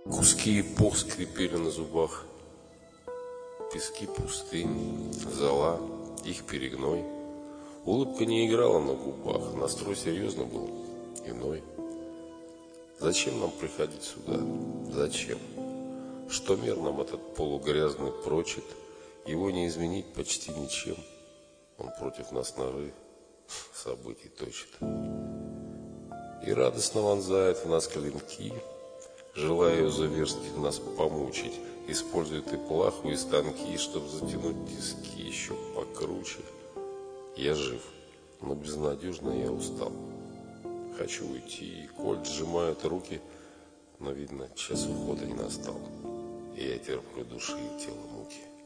Куски эпох скрипели на зубах, пески пустынь, зола, их перегной. Улыбка не играла на губах, настрой серьезно был иной. Зачем нам приходить сюда? Зачем? Что мир нам этот полугрязный прочит? Его не изменить почти ничем. Он против нас норы событий точит. И радостно вонзает в нас клинки, желая ее зверски нас помучить. Использует и плаху, и станки, чтоб затянуть тиски еще покруче. Я жив, но безнадежно я устал. Хочу уйти, и коль сжимают руки, но, видно, час ухода не настал. И я терплю души и тела муки.